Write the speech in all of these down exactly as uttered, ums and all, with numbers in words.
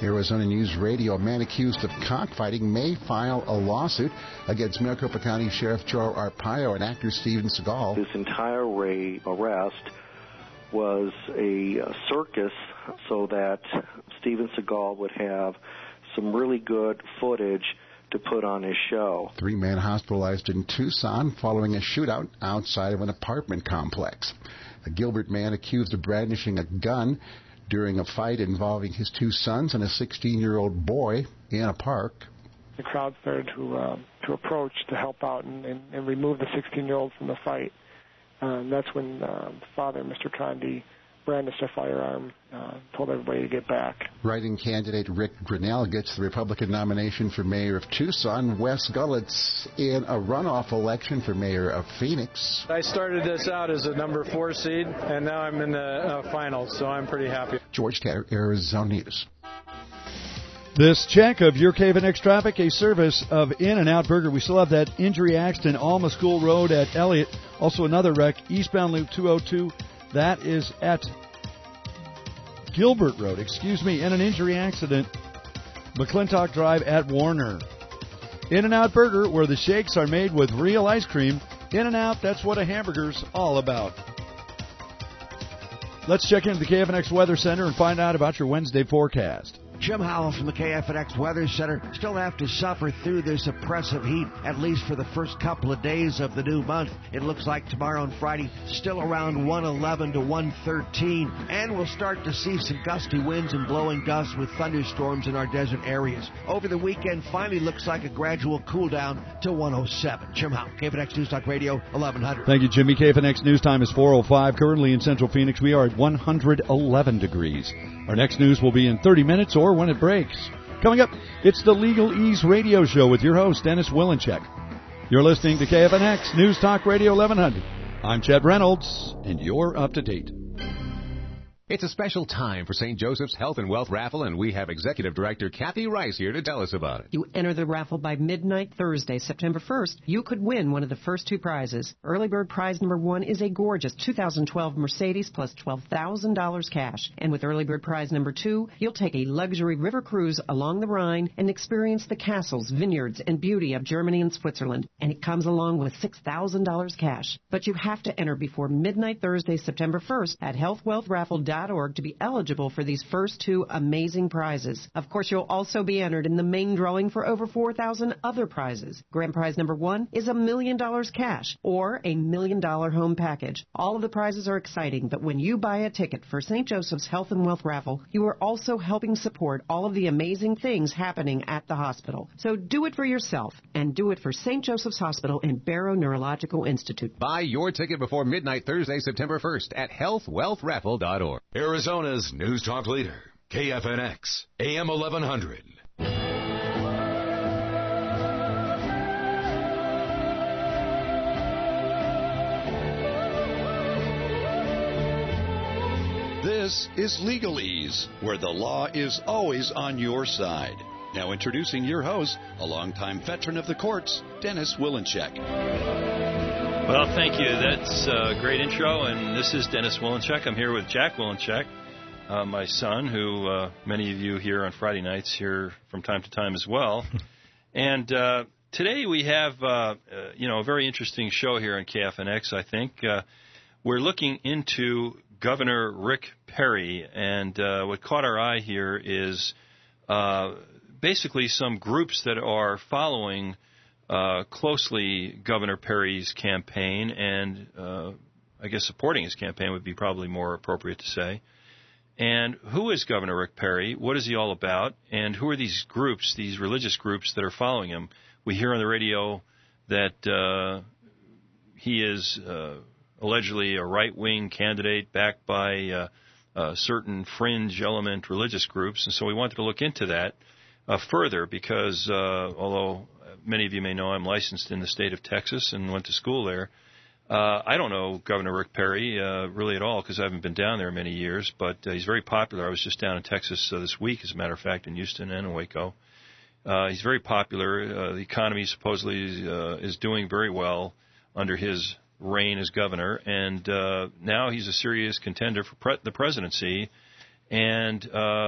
Arizona News Radio, a man accused of cockfighting may file a lawsuit against Maricopa County Sheriff Joe Arpaio and actor Steven Seagal. This entire arrest was a circus so that Steven Seagal would have some really good footage to put on his show. Three men hospitalized in Tucson following a shootout outside of an apartment complex. A Gilbert man accused of brandishing a gun during a fight involving his two sons and a sixteen-year-old boy in a park. The crowd started to uh, to approach to help out and, and, and remove the sixteen-year-old from the fight. Um, that's when uh, father, Mister Condi, brandished a firearm, uh, told everybody to get back. Writing candidate Rick Grinnell gets the Republican nomination for mayor of Tucson. Wes Gullett's in a runoff election for mayor of Phoenix. I started this out as a number four seed, and now I'm in the uh, finals, so I'm pretty happy. George Tatter, Arizona News. This check of your K F N X traffic, a service of In-N-Out Burger. We still have that injury accident, Alma School Road at Elliott. Also another wreck, eastbound loop two oh two. That is at Gilbert Road, excuse me, and an injury accident, McClintock Drive at Warner. In-N-Out Burger, where the shakes are made with real ice cream. In-N-Out, that's what a hamburger's all about. Let's check into the K F N X Weather Center and find out about your Wednesday forecast. Jim Howell from the K F N X Weather Center. Still have to suffer through this oppressive heat, at least for the first couple of days of the new month. It looks like tomorrow and Friday, still around one eleven to one thirteen. And we'll start to see some gusty winds and blowing gusts with thunderstorms in our desert areas. Over the weekend, finally looks like a gradual cool down to one oh seven. Jim Howell, K F N X News Talk Radio, eleven hundred. Thank you, Jimmy. K F N X News Time is four oh five. Currently in Central Phoenix, we are at one hundred eleven degrees. Our next news will be in thirty minutes or when it breaks. Coming up, it's the Legal Ease Radio Show with your host, Dennis Willencheck. You're listening to K F N X News Talk Radio eleven hundred. I'm Chet Reynolds, and you're up to date. It's a special time for Saint Joseph's Health and Wealth Raffle, and we have Executive Director Kathy Rice here to tell us about it. You enter the raffle by midnight Thursday, September first. You could win one of the first two prizes. Early bird prize number one is a gorgeous two thousand twelve Mercedes plus twelve thousand dollars cash. And with early bird prize number two, you'll take a luxury river cruise along the Rhine and experience the castles, vineyards, and beauty of Germany and Switzerland. And it comes along with six thousand dollars cash. But you have to enter before midnight Thursday, September first at health wealth raffle dot org to be eligible for these first two amazing prizes. Of course, you'll also be entered in the main drawing for over four thousand other prizes. Grand prize number one is a million dollars cash or a million dollar home package. All of the prizes are exciting, but when you buy a ticket for Saint Joseph's Health and Wealth Raffle, you are also helping support all of the amazing things happening at the hospital. So do it for yourself and do it for Saint Joseph's Hospital and Barrow Neurological Institute. Buy your ticket before midnight Thursday, September first at health wealth raffle dot org. Arizona's News Talk leader, K F N X, A M eleven hundred. This is Legalese, where the law is always on your side. Now introducing your host, a longtime veteran of the courts, Dennis Willencheck. Well, thank you. That's a great intro, and this is Dennis Willencheck. I'm here with Jack Willencheck, uh, my son, who uh, many of you here on Friday nights hear from time to time as well. And uh, today we have, uh, uh, you know, a very interesting show here on K F N X, I think. Uh, we're looking into Governor Rick Perry, and uh, what caught our eye here is uh, basically some groups that are following Uh, closely Governor Perry's campaign and uh, I guess supporting his campaign would be probably more appropriate to say. And who is Governor Rick Perry? What is he all about? And who are these groups, these religious groups that are following him? We hear on the radio that uh, he is uh, allegedly a right-wing candidate backed by uh, uh, certain fringe element religious groups. And so we wanted to look into that uh, further because uh, although many of you may know I'm licensed in the state of Texas and went to school there. Uh, I don't know Governor Rick Perry uh, really at all because I haven't been down there many years, but uh, he's very popular. I was just down in Texas uh, this week, as a matter of fact, in Houston and in Waco. Uh, he's very popular. Uh, the economy supposedly uh, is doing very well under his reign as governor, and uh, now he's a serious contender for pre- the presidency. And uh,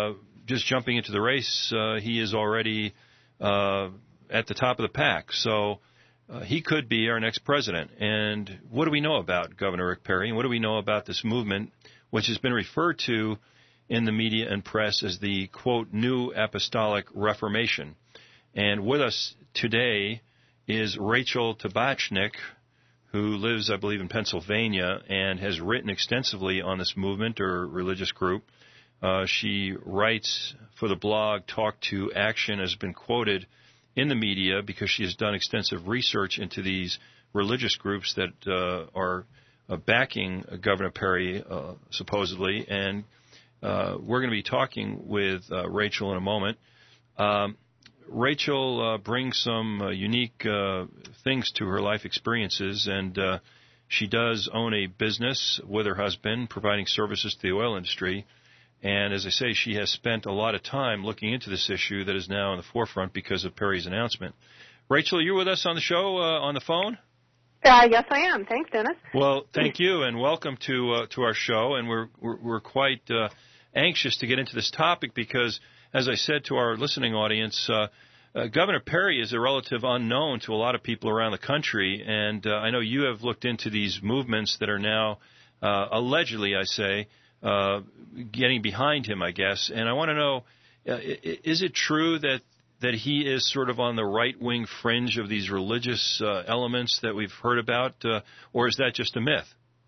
just jumping into the race, uh, he is already uh, at the top of the pack. So uh, he could be our next president. And what do we know about Governor Rick Perry? And what do we know about this movement, which has been referred to in the media and press as the, quote, New Apostolic Reformation? And with us today is Rachel Tabachnik, who lives, I believe, in Pennsylvania and has written extensively on this movement or religious group. Uh, she writes for the blog Talk to Action, has been quoted in the media because she has done extensive research into these religious groups that uh, are uh, backing Governor Perry, uh, supposedly. And uh, we're going to be talking with uh, Rachel in a moment. Um, Rachel uh, brings some uh, unique uh, things to her life experiences, and uh, she does own a business with her husband providing services to the oil industry. And as I say, she has spent a lot of time looking into this issue that is now in the forefront because of Perry's announcement. Rachel, are you with us on the show, uh, on the phone? Uh, yes, I am. Thanks, Dennis. Well, thank you, and welcome to uh, to our show. And we're we're, we're quite uh, anxious to get into this topic because, as I said to our listening audience, uh, uh, Governor Perry is a relative unknown to a lot of people around the country. And uh, I know you have looked into these movements that are now uh, allegedly, I say, uh, getting behind him, I guess. And I want to know, uh, is it true that that he is sort of on the right-wing fringe of these religious uh, elements that we've heard about, uh, or is that just a myth?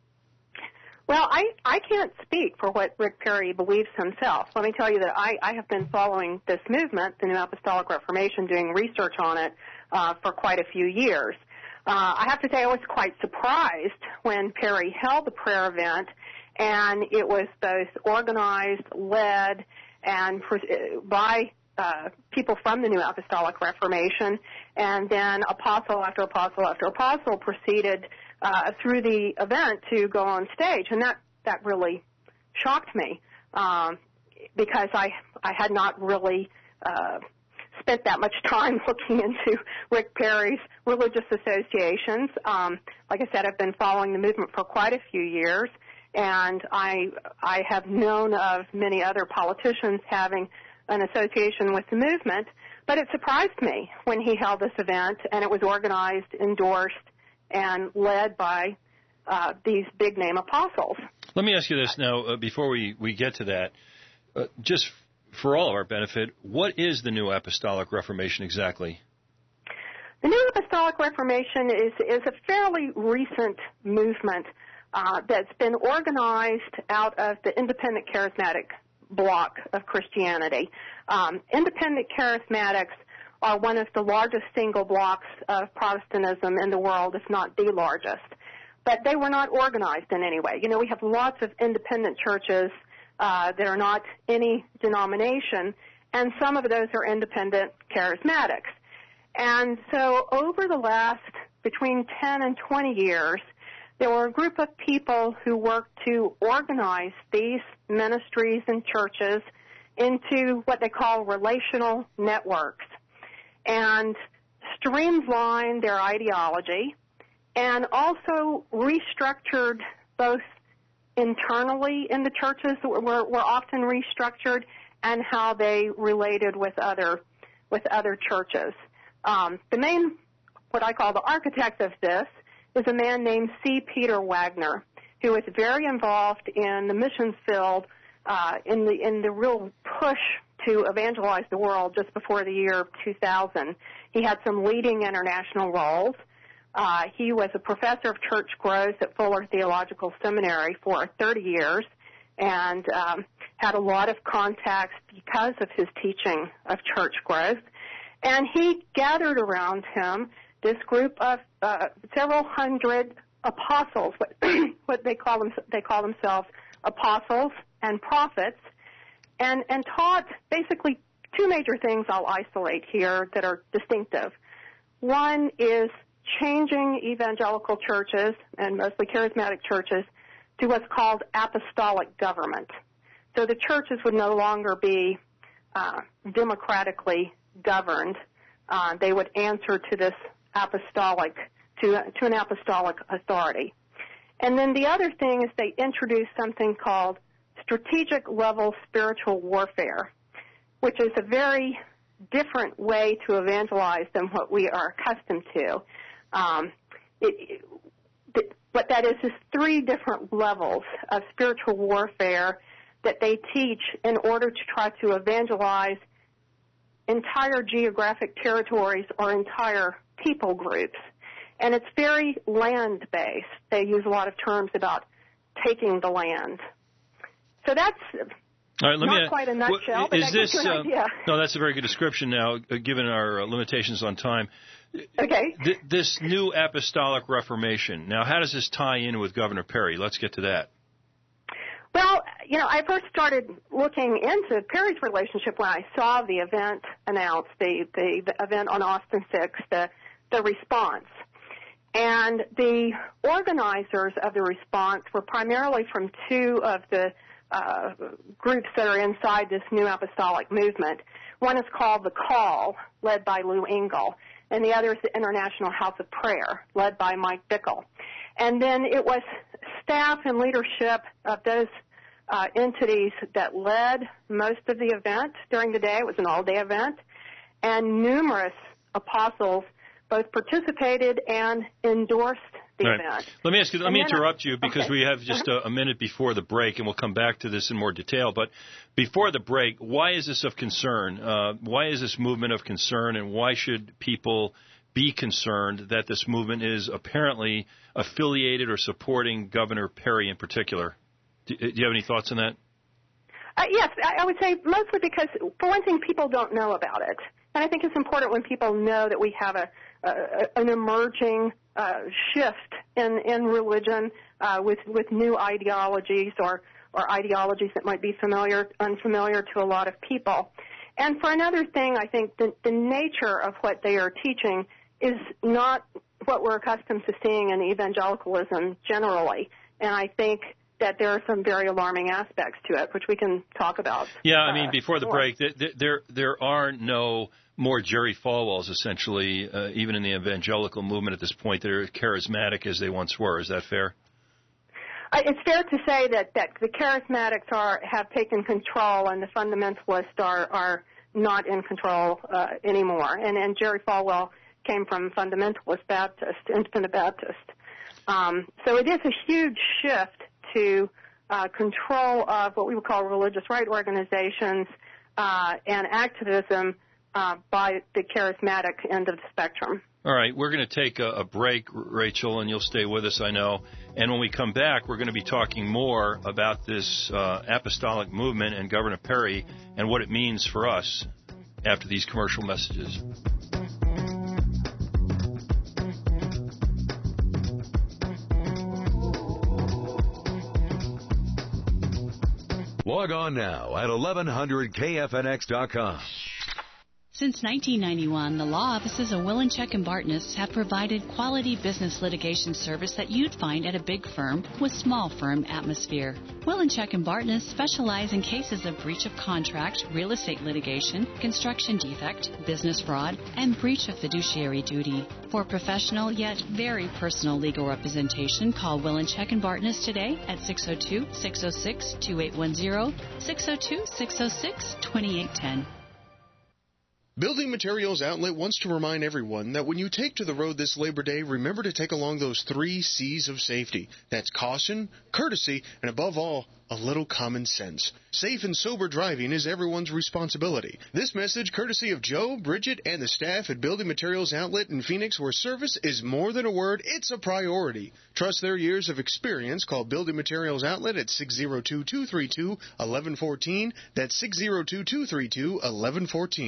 Well, I, I can't speak for what Rick Perry believes himself. Let me tell you that I, I have been following this movement, the New Apostolic Reformation, doing research on it uh, for quite a few years. Uh, I have to say I was quite surprised when Perry held the prayer event, and it was both organized, led, and by uh, people from the New Apostolic Reformation, and then apostle after apostle after apostle proceeded Uh, through the event to go on stage, and that, that really shocked me um, because I I had not really uh, spent that much time looking into Rick Perry's religious associations. Um, like I said, I've been following the movement for quite a few years, and I I have known of many other politicians having an association with the movement, but it surprised me when he held this event, and it was organized, endorsed, and led by uh, these big-name apostles. Let me ask you this now, uh, before we, we get to that. Uh, just for all of our benefit, what is the New Apostolic Reformation exactly? The New Apostolic Reformation is, is a fairly recent movement uh, that's been organized out of the independent charismatic bloc of Christianity. Um, independent charismatics are one of the largest single blocks of Protestantism in the world, if not the largest. But they were not organized in any way. You know, we have lots of independent churches uh, that are not any denomination, and some of those are independent charismatics. And so over the last between ten and twenty years, there were a group of people who worked to organize these ministries and churches into what they call relational networks, and streamlined their ideology, and also restructured both internally in the churches were, were often restructured, and how they related with other with other churches. Um, the main, what I call the architect of this, is a man named C. Peter Wagner, who was very involved in the missions field uh, in the in the real push to evangelize the world just before the year two thousand. He had some leading international roles. Uh, he was a professor of church growth at Fuller Theological Seminary for thirty years, and um, had a lot of contacts because of his teaching of church growth. And he gathered around him this group of uh, several hundred apostles, what, what they call them, they call themselves apostles and prophets, and, and taught basically two major things I'll isolate here that are distinctive. One is changing evangelical churches, and mostly charismatic churches, to what's called apostolic government. So the churches would no longer be uh, democratically governed. Uh, they would answer to this apostolic, to, to an apostolic authority. And then the other thing is they introduced something called strategic level spiritual warfare. which is a very different way to evangelize than what we are accustomed to. Um, it, it, what that is is three different levels of spiritual warfare that they teach in order to try to evangelize entire geographic territories or entire people groups. And it's very land-based. They use a lot of terms about taking the land. So that's All right, let not me, quite a nutshell, well, but is that this, gives you an uh, idea. No, that's a very good description now, uh, given our uh, limitations on time. Okay. Th- this new apostolic reformation, now how does this tie in with Governor Perry? Let's get to that. Well, you know, I first started looking into Perry's relationship when I saw the event announced, the, the, the event on Austin six, the, the response. And the organizers of the response were primarily from two of the uh, groups that are inside this new apostolic movement. One is called The Call, led by Lou Engle, and the other is the International House of Prayer, led by Mike Bickle. And then it was staff and leadership of those uh, entities that led most of the event during the day. It was an all-day event, and numerous apostles both participated and endorsed the right. event. Let me ask you. Let and me then, interrupt you because okay. we have just a, a minute before the break, and we'll come back to this in more detail. But before the break, why is this of concern? Uh, why is this movement of concern, and why should people be concerned that this movement is apparently affiliated or supporting Governor Perry in particular? Do, do you have any thoughts on that? Uh, yes, I, I would say mostly because, for one thing, people don't know about it. And I think it's important when people know that we have a, a an emerging uh, shift in, in religion uh, with, with new ideologies or, or ideologies that might be familiar, unfamiliar to a lot of people. And for another thing, I think the, the nature of what they are teaching is not what we're accustomed to seeing in evangelicalism generally. And I think that there are some very alarming aspects to it, which we can talk about. Yeah, I mean, uh, before the more. break, there there, there are no more Jerry Falwells, essentially, uh, even in the evangelical movement at this point, that are charismatic as they once were. Is that fair? Uh, it's fair to say that, that the charismatics are have taken control and the fundamentalists are, are not in control uh, anymore. And, and Jerry Falwell came from fundamentalist Baptist, independent Baptist. Um, so it is a huge shift to uh, control of what we would call religious right organizations uh, and activism uh, by the charismatic end of the spectrum. All right, we're going to take a, a break, Rachel, and you'll stay with us, I know. And when we come back, we're going to be talking more about this uh, apostolic movement and Governor Perry and what it means for us after these commercial messages. Log on now at eleven hundred K F N X dot com. Since nineteen ninety-one, the law offices of Willencheck and Bartness have provided quality business litigation service that you'd find at a big firm with small firm atmosphere. Willencheck and Bartness specialize in cases of breach of contract, real estate litigation, construction defect, business fraud, and breach of fiduciary duty. For professional yet very personal legal representation, call Willencheck and Bartness today at six oh two, six oh six, two eight one zero, six oh two, six oh six, two eight one zero. Building Materials Outlet wants to remind everyone that when you take to the road this Labor Day, remember to take along those three C's of safety. That's caution, courtesy, and above all, a little common sense. Safe and sober driving is everyone's responsibility. This message courtesy of Joe, Bridget, and the staff at Building Materials Outlet in Phoenix, where service is more than a word, it's a priority. Trust their years of experience. Call Building Materials Outlet at six oh two, two three two, one one one four. That's six oh two, two three two, one one one four.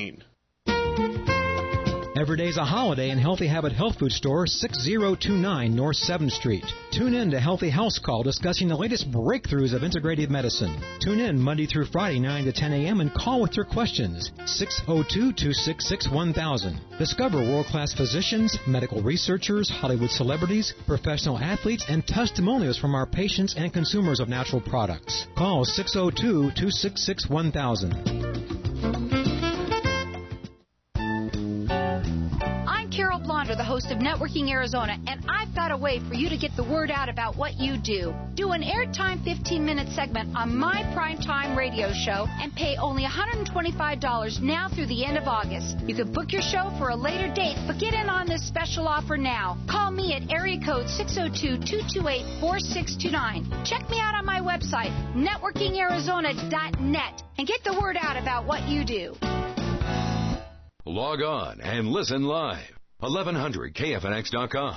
Every day's a holiday in Healthy Habit Health Food Store, six oh two nine North seventh Street. Tune in to Healthy House Call discussing the latest breakthroughs of integrative medicine. Tune in Monday through Friday, nine to ten a.m. and call with your questions. six oh two, two six six, one thousand. Discover world-class physicians, medical researchers, Hollywood celebrities, professional athletes, and testimonials from our patients and consumers of natural products. Call six oh two, two six six, one thousand. Carol Blonder, the host of Networking Arizona, and I've got a way for you to get the word out about what you do. Do an airtime fifteen-minute segment on my primetime radio show and pay only one hundred twenty-five dollars now through the end of August. You can book your show for a later date, but get in on this special offer now. Call me at area code six oh two, two two eight, four six two nine. Check me out on my website, networking arizona dot net, and get the word out about what you do. Log on and listen live. eleven hundred K F N X dot com.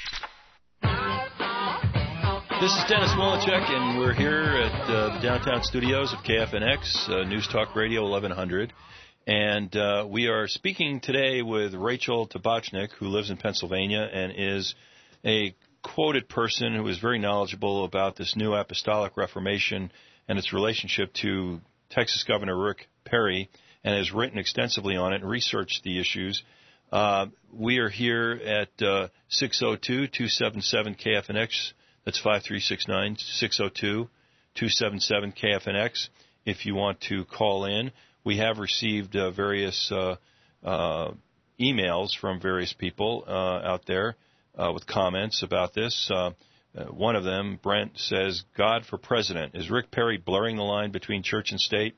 This is Dennis Wolinchek, and we're here at uh, the downtown studios of K F N X, uh, News Talk Radio eleven hundred. And uh, we are speaking today with Rachel Tabachnik, who lives in Pennsylvania and is a quoted person who is very knowledgeable about this new apostolic reformation and its relationship to Texas Governor Rick Perry, and has written extensively on it and researched the issues. Uh, we are here at uh, six oh two, two seven seven, K F N X. That's five three six nine, six oh two, two seven seven, K F N X. If you want to call in, we have received uh, various uh, uh, emails from various people uh, out there uh, with comments about this. Uh, uh, one of them, Brent, says, God for President. Is Rick Perry blurring the line between church and state?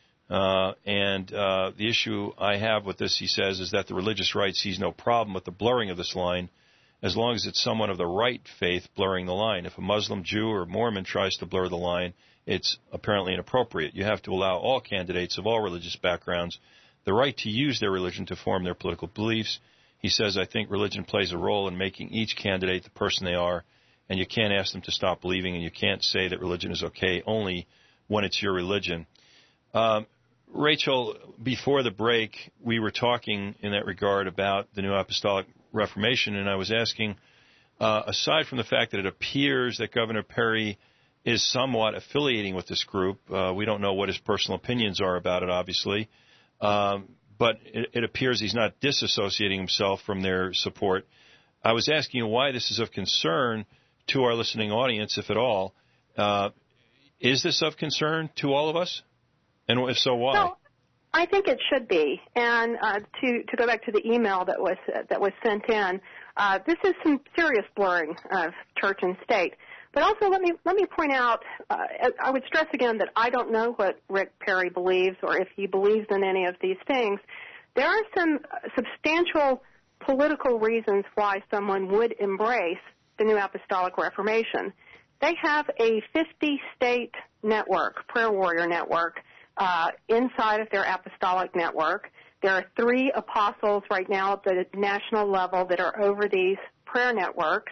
Uh, and uh, the issue I have with this, he says, is that the religious right sees no problem with the blurring of this line as long as it's someone of the right faith blurring the line. If a Muslim, Jew, or Mormon tries to blur the line, it's apparently inappropriate. You have to allow all candidates of all religious backgrounds the right to use their religion to form their political beliefs. He says, I think religion plays a role in making each candidate the person they are, and you can't ask them to stop believing, and you can't say that religion is okay only when it's your religion. Um, Rachel, before the break, we were talking in that regard about the New Apostolic Reformation, and I was asking, uh, aside from the fact that it appears that Governor Perry is somewhat affiliating with this group, uh, we don't know what his personal opinions are about it, obviously, um, but it, it appears he's not disassociating himself from their support. I was asking you why this is of concern to our listening audience, if at all. Uh, is this of concern to all of us? And if so, why? So, I think it should be. And uh, to to go back to the email that was uh, that was sent in, uh, this is some serious blurring of church and state. But also, let me let me point out. Uh, I would stress again that I don't know what Rick Perry believes or if he believes in any of these things. There are some substantial political reasons why someone would embrace the New Apostolic Reformation. They have a fifty-state network, prayer warrior network. Uh, inside of their apostolic network. There are three apostles right now at the national level that are over these prayer networks.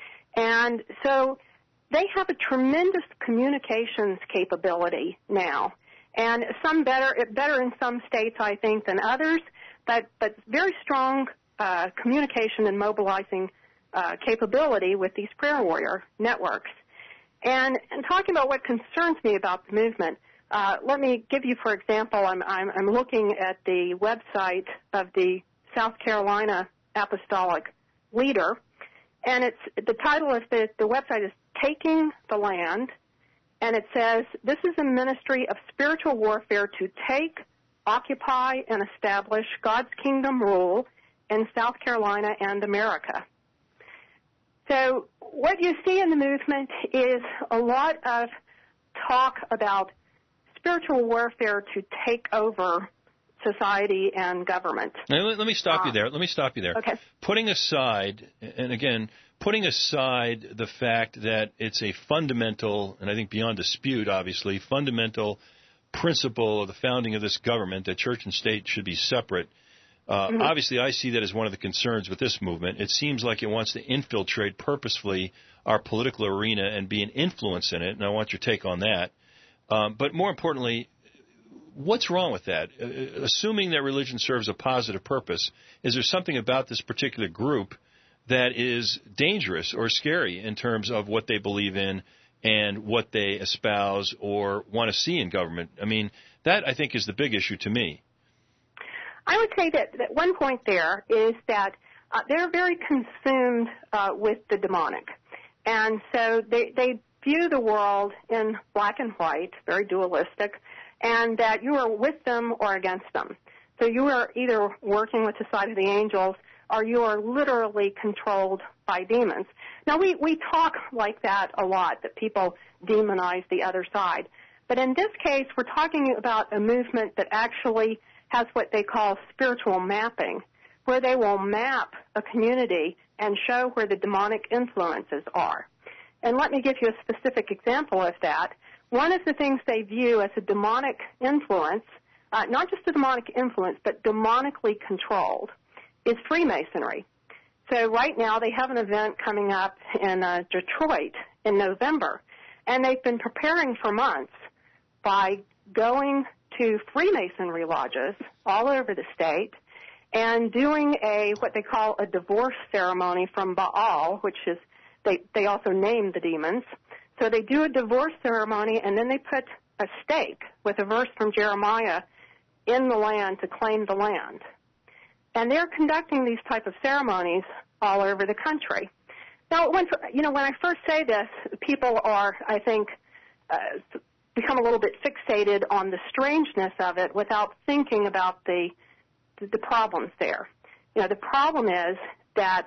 And so they have a tremendous communications capability now. And some better, better in some states, I think, than others, but, but very strong uh, communication and mobilizing uh, capability with these prayer warrior networks. And, and talking about what concerns me about the movement, Uh, let me give you, for example, I'm, I'm, I'm looking at the website of the South Carolina Apostolic Leader, and it's the title of the, the website is Taking the Land, and it says, this is a ministry of spiritual warfare to take, occupy, and establish God's kingdom rule in South Carolina and America. So what you see in the movement is a lot of talk about spiritual warfare to take over society and government. Now, let, let me stop uh, you there. Let me stop you there. Okay. Putting aside, and again, putting aside the fact that it's a fundamental, and I think beyond dispute, obviously, fundamental principle of the founding of this government that church and state should be separate. Uh, mm-hmm. Obviously, I see that as one of the concerns with this movement. It seems like it wants to infiltrate purposefully our political arena and be an influence in it, and I want your take on that. Um, but more importantly, what's wrong with that? Uh, assuming that religion serves a positive purpose, is there something about this particular group that is dangerous or scary in terms of what they believe in and what they espouse or want to see in government? I mean, that, I think, is the big issue to me. I would say that, that one point there is that uh, they're very consumed uh, with the demonic. And so they, they view the world in black and white, very dualistic, and that you are with them or against them. So you are either working with the side of the angels or you are literally controlled by demons. Now, we, we talk like that a lot, that people demonize the other side. But in this case, we're talking about a movement that actually has what they call spiritual mapping, where they will map a community and show where the demonic influences are. And let me give you a specific example of that. One of the things they view as a demonic influence, uh, not just a demonic influence, but demonically controlled, is Freemasonry. So right now they have an event coming up in uh, Detroit in November, and they've been preparing for months by going to Freemasonry lodges all over the state and doing a what they call a divorce ceremony from Baal, which is they, they also name the demons. So they do a divorce ceremony, and then they put a stake with a verse from Jeremiah in the land to claim the land. And they're conducting these type of ceremonies all over the country. Now, when, you know, when I first say this, people are, I think, uh, become a little bit fixated on the strangeness of it without thinking about the the problems there. You know, the problem is that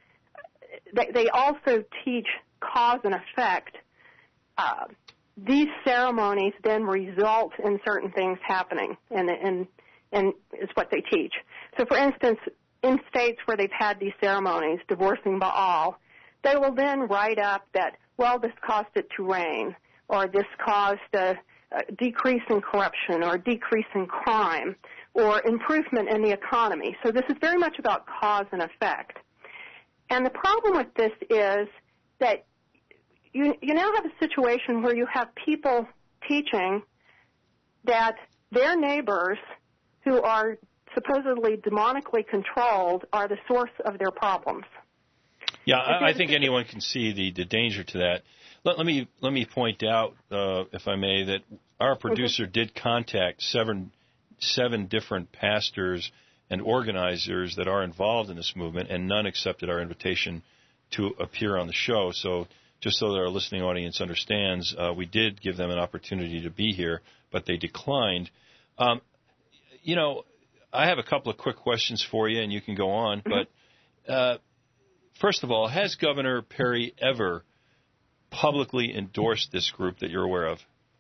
they, they also teach cause and effect. Uh, these ceremonies then result in certain things happening, and, and, and is what they teach. So, for instance, in states where they've had these ceremonies, divorcing Baal, they will then write up that, well, this caused it to rain, or this caused a, a decrease in corruption, or a decrease in crime, or improvement in the economy. So this is very much about cause and effect. And the problem with this is that you, you now have a situation where you have people teaching that their neighbors who are supposedly demonically controlled are the source of their problems. Yeah, I, I think anyone can see the, the danger to that. Let, let me let me point out, uh, if I may, that our producer mm-hmm. did contact seven seven different pastors and organizers that are involved in this movement, and none accepted our invitation to appear on the show. So just so that our listening audience understands, uh, we did give them an opportunity to be here, but they declined. Um, you know, I have a couple of quick questions for you, and you can go on. Mm-hmm. But uh, first of all, has Governor Perry ever publicly endorsed this group that you're aware of?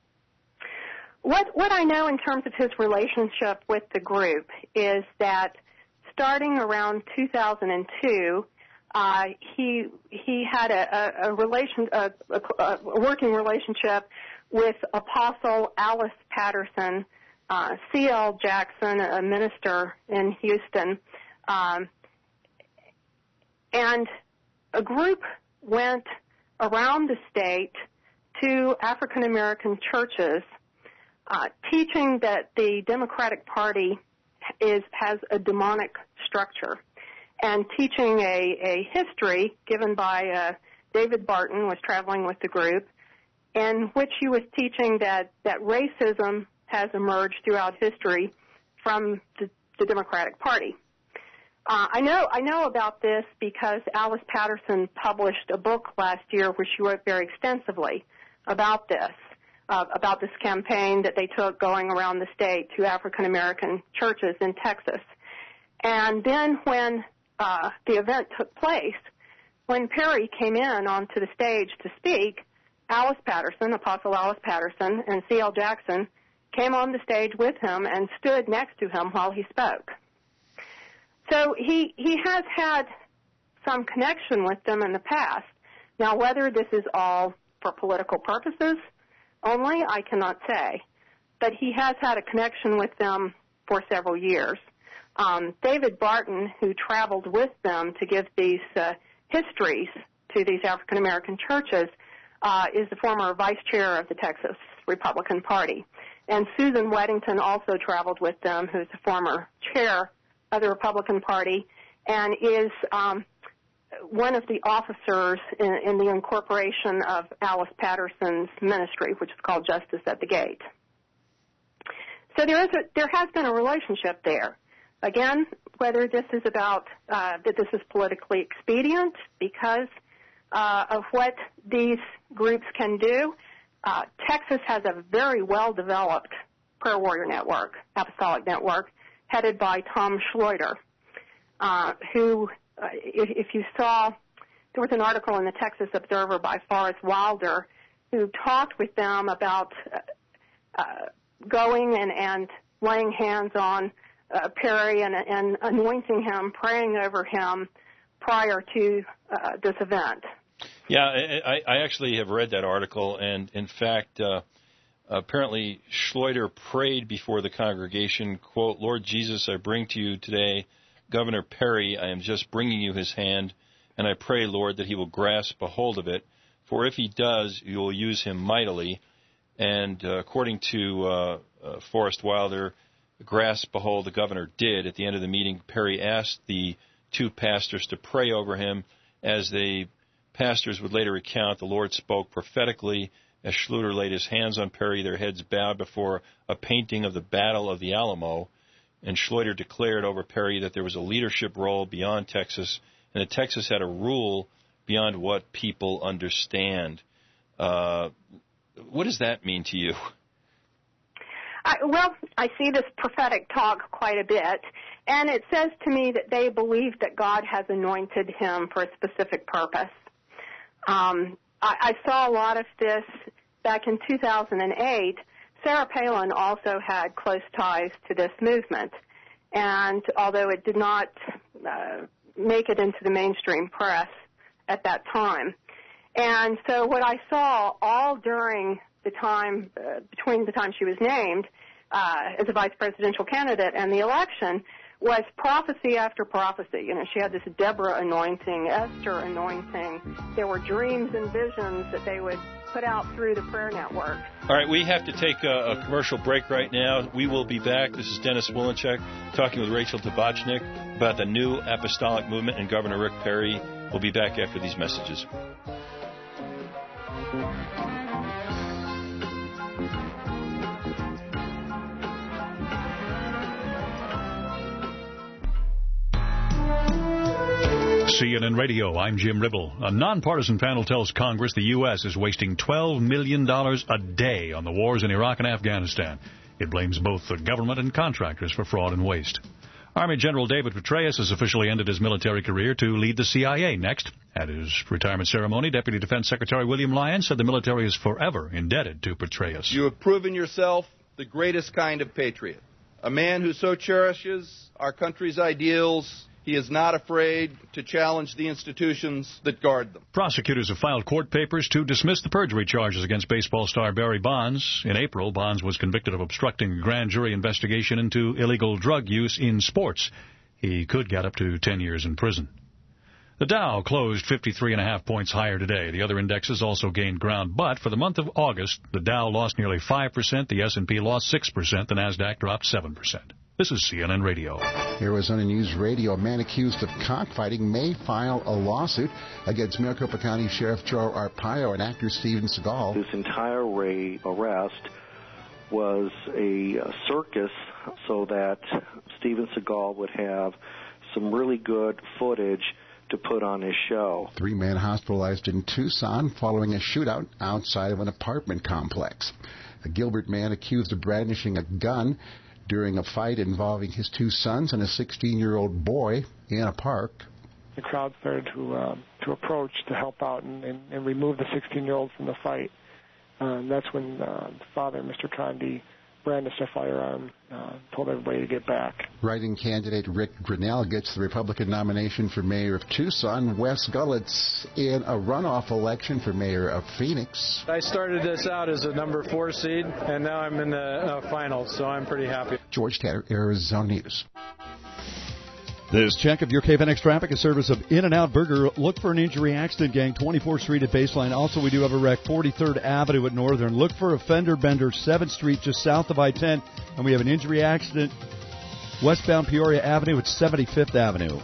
What what I know in terms of his relationship with the group is that starting around two thousand two, uh, he he had a, a, a relation a, a, a working relationship with Apostle Alice Patterson, uh, C L Jackson, a minister in Houston, um, and a group went around the state to African American churches, uh, teaching that the Democratic Party is has a demonic structure, and teaching a, a history given by uh, David Barton was traveling with the group, in which he was teaching that, that racism has emerged throughout history from the, the Democratic Party. Uh, I know I know about this because Alice Patterson published a book last year where she wrote very extensively about this, uh, about this campaign that they took going around the state to African American churches in Texas. And then when uh, the event took place, when Perry came in onto the stage to speak, Alice Patterson, Apostle Alice Patterson, and C L Jackson came on the stage with him and stood next to him while he spoke. So he he has had some connection with them in the past. Now, whether this is all for political purposes only, I cannot say. But he has had a connection with them for several years. Um, David Barton, who traveled with them to give these uh, histories to these African American churches, uh, is the former vice chair of the Texas Republican Party. And Susan Weddington also traveled with them, who's the former chair of the Republican Party, and is um, one of the officers in, in the incorporation of Alice Patterson's ministry, which is called Justice at the Gate. So there is a, there has been a relationship there. Again, whether this is about uh, that this is politically expedient because uh, of what these groups can do, uh, Texas has a very well-developed prayer warrior network, apostolic network, headed by Tom Schloiter. uh, who, uh, if, if you saw, there was an article in the Texas Observer by Forrest Wilder who talked with them about uh, going and, and laying hands on uh, Perry and, and anointing him, praying over him prior to uh, this event. Yeah, I, I actually have read that article, and in fact, uh, apparently Schloiter prayed before the congregation, quote, "Lord Jesus, I bring to you today Governor Perry. I am just bringing you his hand, and I pray, Lord, that he will grasp a hold of it, for if he does, you will use him mightily." And uh, according to uh, uh, Forrest Wilder, grasp a hold the governor did. At the end of the meeting, Perry asked the two pastors to pray over him. As the pastors would later recount, the Lord spoke prophetically as Schluter laid his hands on Perry. Their heads bowed before a painting of the Battle of the Alamo, and Schluter declared over Perry that there was a leadership role beyond Texas, and that Texas had a rule beyond what people understand. Uh, what does that mean to you? I, well, I see this prophetic talk quite a bit, and it says to me that they believe that God has anointed him for a specific purpose. Um, I, I saw a lot of this back in two thousand eight. Sarah Palin also had close ties to this movement, and although it did not uh, make it into the mainstream press at that time. And so what I saw all during the time, uh, between the time she was named uh, as a vice presidential candidate and the election, was prophecy after prophecy. You know, she had this Deborah anointing, Esther anointing. There were dreams and visions that they would put out through the prayer network. All right, we have to take a, a commercial break right now. We will be back. This is Dennis Wilenchek talking with Rachel Tabachnik about the new apostolic movement and Governor Rick Perry. We'll be back after these messages. C N N Radio, I'm Jim Ribble. A nonpartisan panel tells Congress the U S is wasting twelve million dollars a day on the wars in Iraq and Afghanistan. It blames both the government and contractors for fraud and waste. Army General David Petraeus has officially ended his military career to lead the C I A next. At his retirement ceremony, Deputy Defense Secretary William Lyon said the military is forever indebted to Petraeus. You have proven yourself the greatest kind of patriot, a man who so cherishes our country's ideals. He is not afraid to challenge the institutions that guard them. Prosecutors have filed court papers to dismiss the perjury charges against baseball star Barry Bonds. In April, Bonds was convicted of obstructing a grand jury investigation into illegal drug use in sports. He could get up to ten years in prison. The Dow closed fifty-three and a half points higher today. The other indexes also gained ground, but for the month of August, the Dow lost nearly five percent, the S and P lost six percent, the Nasdaq dropped seven percent. This is C N N Radio. Arizona News Radio. A man accused of cockfighting may file a lawsuit against Maricopa County Sheriff Joe Arpaio and actor Steven Seagal. This entire arrest was a circus so that Steven Seagal would have some really good footage to put on his show. Three men hospitalized in Tucson following a shootout outside of an apartment complex. A Gilbert man accused of brandishing a gun during a fight involving his two sons and a sixteen-year-old boy in a park. The crowd started to uh, to approach to help out and, and, and remove the sixteen-year-old from the fight. Uh, and that's when uh, the father, Mister Condi, brandished a firearm, uh, told everybody to get back. Write-in candidate Rick Grinnell gets the Republican nomination for mayor of Tucson. Wes Gullitz in a runoff election for mayor of Phoenix. I started this out as a number four seed, and now I'm in the uh, finals, so I'm pretty happy. George Tanner, Arizona News. This check of your K F N X traffic, a service of In-N-Out Burger. Look for an injury accident, gang, twenty-fourth Street at Baseline. Also, we do have a wreck, forty-third Avenue at Northern. Look for a fender bender, seventh Street, just south of I ten. And we have an injury accident, westbound Peoria Avenue at seventy-fifth Avenue.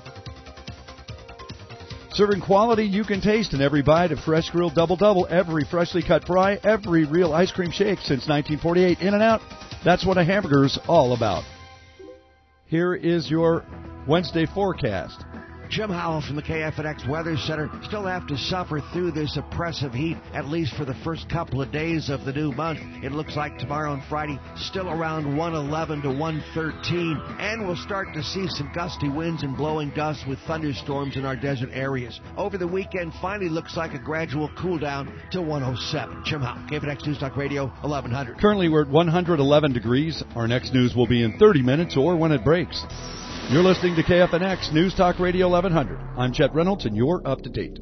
Serving quality you can taste in every bite of fresh grilled double-double, every freshly cut fry, every real ice cream shake since nineteen forty-eight. In-N-Out, that's what a hamburger's all about. Here is your Wednesday forecast. Jim Howell from the K F N X Weather Center. Still have to suffer through this oppressive heat, at least for the first couple of days of the new month. It looks like tomorrow and Friday, still around one eleven to one thirteen. And we'll start to see some gusty winds and blowing gusts with thunderstorms in our desert areas. Over the weekend, finally looks like a gradual cool down to one oh seven. Jim Howell, K F N X News Talk Radio, eleven hundred. Currently, we're at one hundred eleven degrees. Our next news will be in thirty minutes or when it breaks. You're listening to K F N X News Talk Radio eleven hundred. I'm Chet Reynolds, and you're up to date.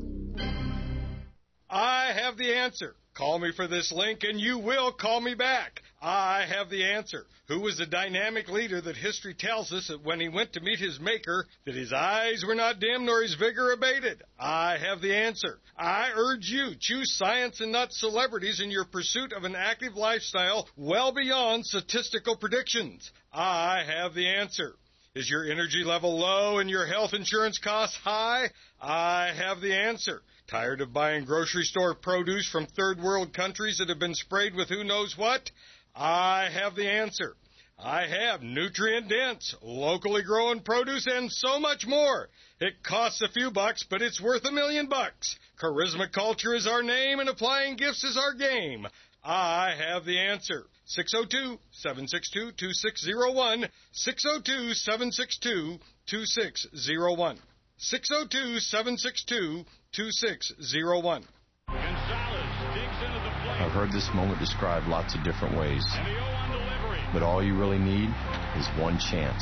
I have the answer. Call me for this link, and you will call me back. I have the answer. Who was the dynamic leader that history tells us that when he went to meet his maker, that his eyes were not dim nor his vigor abated? I have the answer. I urge you, choose science and not celebrities in your pursuit of an active lifestyle well beyond statistical predictions. I have the answer. Is your energy level low and your health insurance costs high? I have the answer. Tired of buying grocery store produce from third world countries that have been sprayed with who knows what? I have the answer. I have nutrient-dense, locally grown produce and so much more. It costs a few bucks, but it's worth a million bucks. Charisma Culture is our name and applying gifts is our game. I have the answer. six oh two, seven six two, two six oh one, six oh two, seven six two, two six oh one, six oh two, seven six two, two six oh one. I've heard this moment described lots of different ways, but all you really need is one chance,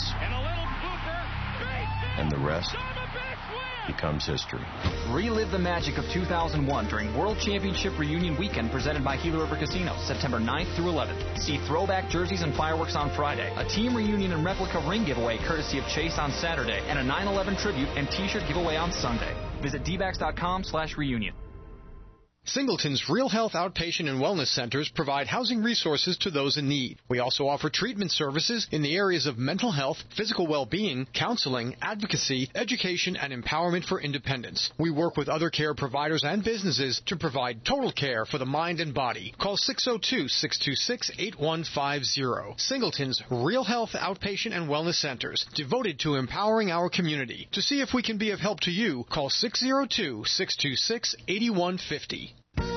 and the rest becomes history. Relive the magic of two thousand one during World Championship Reunion Weekend presented by Gila River Casino, September ninth through eleventh. See throwback jerseys and fireworks on Friday, a team reunion and replica ring giveaway courtesy of Chase on Saturday, and a nine eleven tribute and t-shirt giveaway on Sunday. Visit d backs dot com slash reunion. Singleton's Real Health Outpatient and Wellness Centers provide housing resources to those in need. We also offer treatment services in the areas of mental health, physical well-being, counseling, advocacy, education, and empowerment for independence. We work with other care providers and businesses to provide total care for the mind and body. Call six oh two, six two six, eight one five oh. Singleton's Real Health Outpatient and Wellness Centers, devoted to empowering our community. To see if we can be of help to you, call six oh two, six two six, eight one five oh.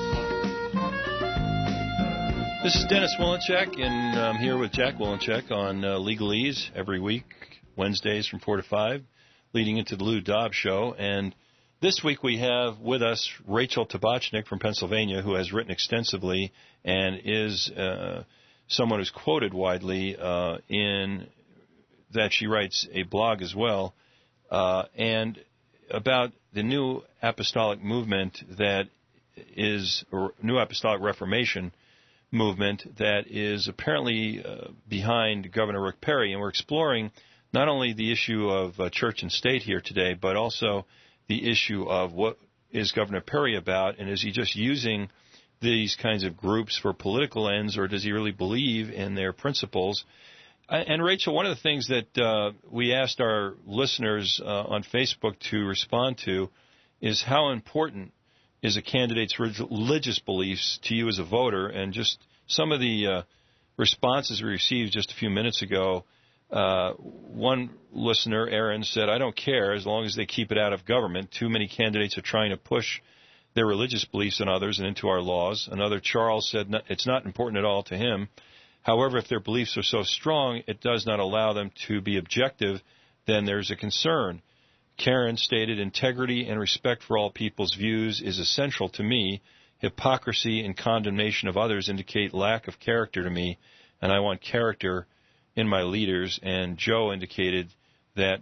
This is Dennis Wolinchek, and I'm here with Jack Wolinchek on uh, Legalese every week, Wednesdays from four to five, leading into the Lou Dobbs Show. And this week we have with us Rachel Tabachnik from Pennsylvania, who has written extensively and is uh, someone who's quoted widely uh, in that she writes a blog as well, uh, and about the new apostolic movement that is, or new apostolic reformation movement that is apparently uh, behind Governor Rick Perry. And we're exploring not only the issue of uh, church and state here today, but also the issue of what is Governor Perry about, and is he just using these kinds of groups for political ends, or does he really believe in their principles? And, Rachel, one of the things that uh, we asked our listeners uh, on Facebook to respond to is how important is a candidate's religious beliefs to you as a voter. And just some of the uh, responses we received just a few minutes ago, uh, one listener, Aaron, said, I don't care as long as they keep it out of government. Too many candidates are trying to push their religious beliefs on others and into our laws. Another, Charles, said it's not important at all to him. However, if their beliefs are so strong, it does not allow them to be objective, then there's a concern. Karen stated, integrity and respect for all people's views is essential to me. Hypocrisy and condemnation of others indicate lack of character to me, and I want character in my leaders. And Joe indicated that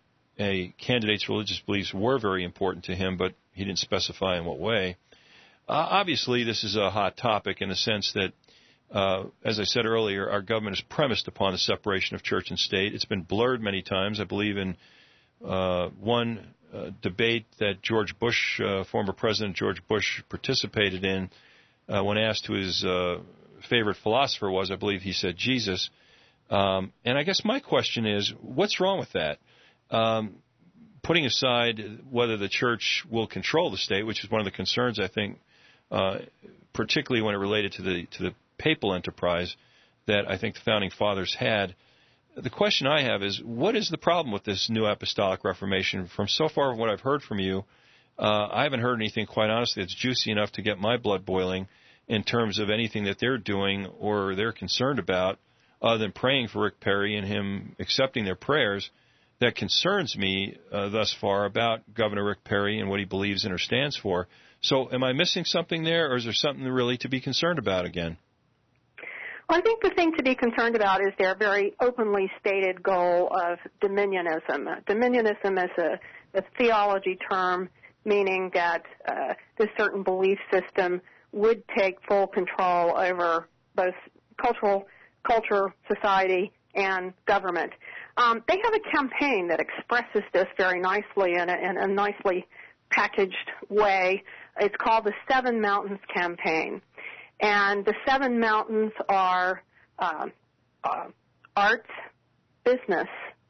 a candidate's religious beliefs were very important to him, but he didn't specify in what way. Uh, obviously, this is a hot topic in the sense that, uh, as I said earlier, our government is premised upon the separation of church and state. It's been blurred many times. I believe in Uh, one uh, debate that George Bush, uh, former President George Bush, participated in, uh, when asked who his uh, favorite philosopher was, I believe he said Jesus. Um, and I guess my question is, what's wrong with that? Um, putting aside whether the church will control the state, which is one of the concerns, I think, uh, particularly when it related to the to the papal enterprise that I think the Founding Fathers had. the question I have is, what is the problem with this New Apostolic Reformation? From so far what I've heard from you, uh, I haven't heard anything, quite honestly, that's juicy enough to get my blood boiling in terms of anything that they're doing or they're concerned about, other than praying for Rick Perry and him accepting their prayers. That concerns me uh, thus far about Governor Rick Perry and what he believes in or stands for. So am I missing something there, or is there something really to be concerned about again? Well, I think the thing to be concerned about is their very openly stated goal of dominionism. Uh, dominionism is a, a theology term meaning that uh, this certain belief system would take full control over both cultural, culture, society, and government. Um, they have a campaign that expresses this very nicely in a, in a nicely packaged way. It's called the Seven Mountains Campaign. And the seven mountains are uh, uh, arts, business,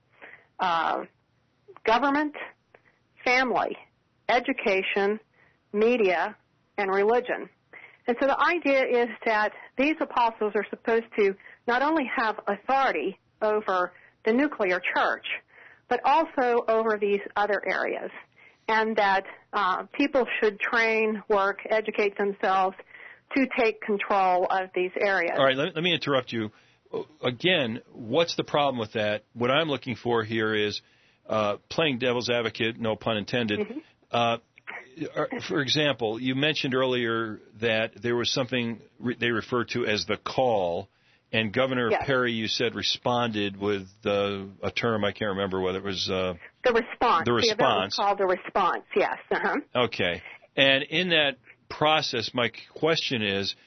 uh, government, family, education, media, and religion. And so the idea is that these apostles are supposed to not only have authority over the nuclear church, but also over these other areas, and that uh, people should train, work, educate themselves to take control of these areas. All right, let, let me interrupt you. Again, what's the problem with that? What I'm looking for here is uh, playing devil's advocate, no pun intended. Mm-hmm. Uh, for example, you mentioned earlier that there was something re- they referred to as the call, and Governor yes. Perry, you said, responded with uh, a term, I can't remember whether it was... Uh, the response. The response. The event was called the response, yes. Uh-huh. Okay. And in that process, my question is,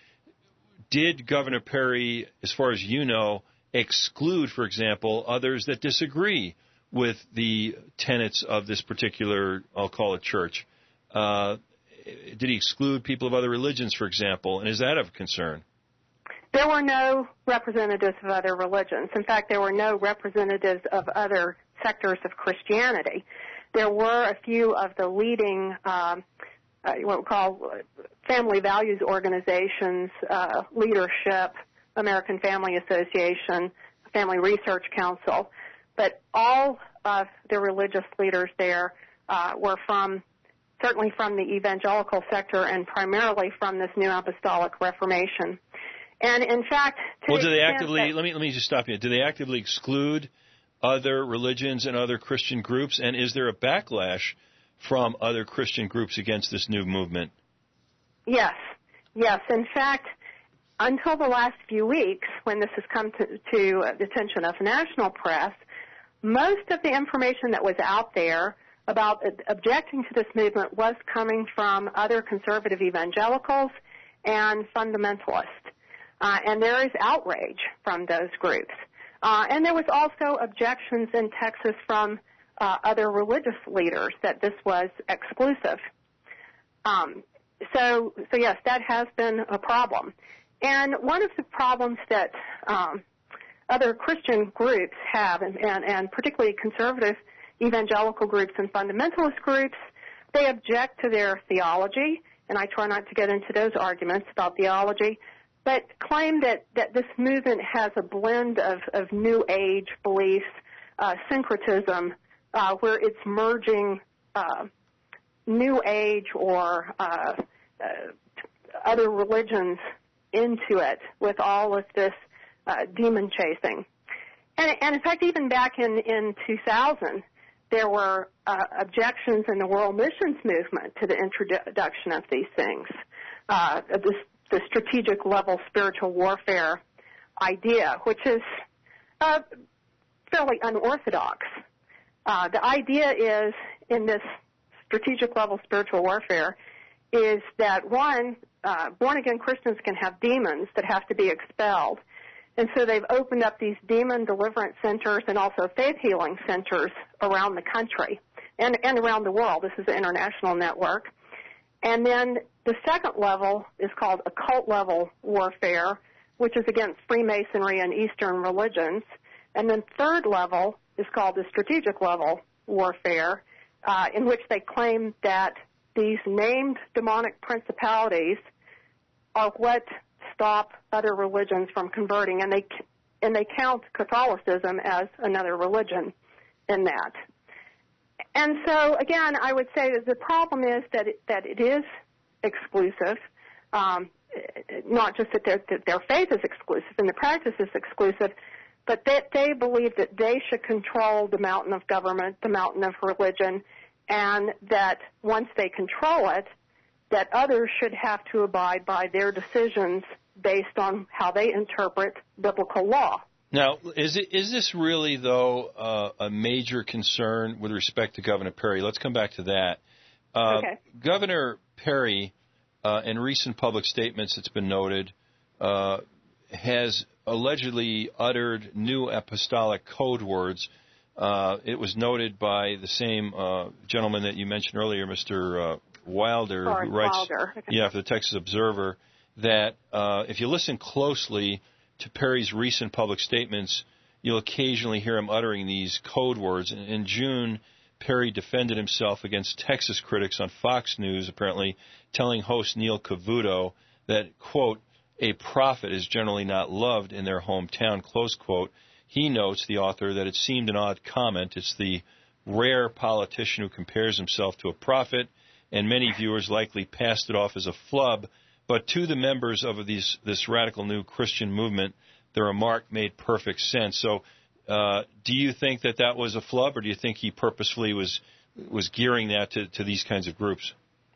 did Governor Perry, as far as you know, exclude, for example, others that disagree with the tenets of this particular, I'll call it church? Uh, did he exclude people of other religions, for example? And is that of concern? There were no representatives of other religions. In fact, there were no representatives of other sectors of Christianity. There were a few of the leading um, uh, what we call family values organizations, uh, leadership, American Family Association, Family Research Council, but all of the religious leaders there uh, were from, certainly from the evangelical sector and primarily from this New Apostolic Reformation. And in fact, to well, do the they extent actively? that, let me let me just stop you. Do they actively exclude other religions and other Christian groups? And is there a backlash from other Christian groups against this new movement? Yes, yes. In fact, until the last few weeks, when this has come to, to the attention of national press, most of the information that was out there about objecting to this movement was coming from other conservative evangelicals and fundamentalists. Uh, and there is outrage from those groups. Uh, and there was also objections in Texas from uh, other religious leaders that this was exclusive. Um, so, so yes, that has been a problem. And one of the problems that um, other Christian groups have, and, and, and particularly conservative evangelical groups and fundamentalist groups, they object to their theology, and I try not to get into those arguments about theology, but claim that, that this movement has a blend of, of New Age beliefs, uh, syncretism, uh, where it's merging uh, New Age or uh, uh, other religions into it with all of this uh, demon chasing. And, and in fact, even back in, in two thousand, there were uh, objections in the world missions movement to the introduction of these things, uh, this, the strategic level spiritual warfare idea, which is uh, fairly unorthodox. Uh, the idea is, in this strategic level spiritual warfare, is that, one, uh, born-again Christians can have demons that have to be expelled. And so they've opened up these demon deliverance centers and also faith healing centers around the country and, and around the world. This is an international network. And then the second level is called occult level warfare, which is against Freemasonry and Eastern religions. And then third level is called the strategic level warfare, uh, in which they claim that these named demonic principalities are what stop other religions from converting, and they and they count Catholicism as another religion in that. And so, again, I would say that the problem is that it, that it is exclusive, um, not just that their, that their faith is exclusive and the practice is exclusive, but that they believe that they should control the mountain of government, the mountain of religion, and that once they control it, that others should have to abide by their decisions based on how they interpret biblical law. Now, is it is this really, though, uh, a major concern with respect to Governor Perry? Let's come back to that. Uh, okay. Governor Perry, uh, in recent public statements, it's been noted, uh, has allegedly uttered new apostolic code words. Uh, it was noted by the same uh, gentleman that you mentioned earlier, Mister Uh, Wilder, Sorry, who writes, Wilder. Okay. yeah, for the Texas Observer, that uh, if you listen closely to Perry's recent public statements, you'll occasionally hear him uttering these code words. In, in June, Perry defended himself against Texas critics on Fox News, apparently, telling host Neil Cavuto that, quote, a prophet is generally not loved in their hometown, close quote. He notes, the author, that it seemed an odd comment. It's the rare politician who compares himself to a prophet, and many viewers likely passed it off as a flub. But to the members of these, this radical new Christian movement, the remark made perfect sense. So uh, do you think that that was a flub, or do you think he purposefully was was gearing that to, to these kinds of groups?